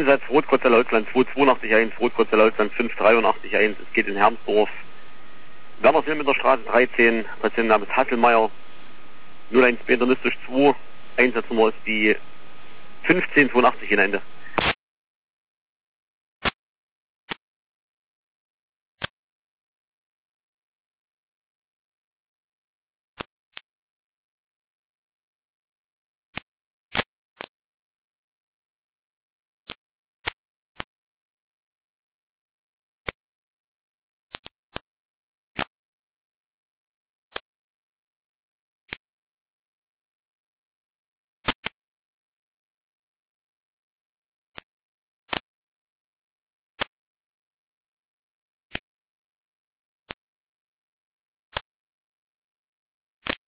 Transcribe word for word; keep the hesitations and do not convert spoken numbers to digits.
Einsatz Rot-Kotzelle-Holzland zwei zwei acht eins, Rot-Kotzelle-Holzland fünf drei acht eins. Es geht in Hermsdorf. Werner mit der Straße dreizehn, Patientenname ist Hasselmeier, null eins internistisch zwei, Einsatznummer ist die fünfzehn zweiundachtzig in Ende.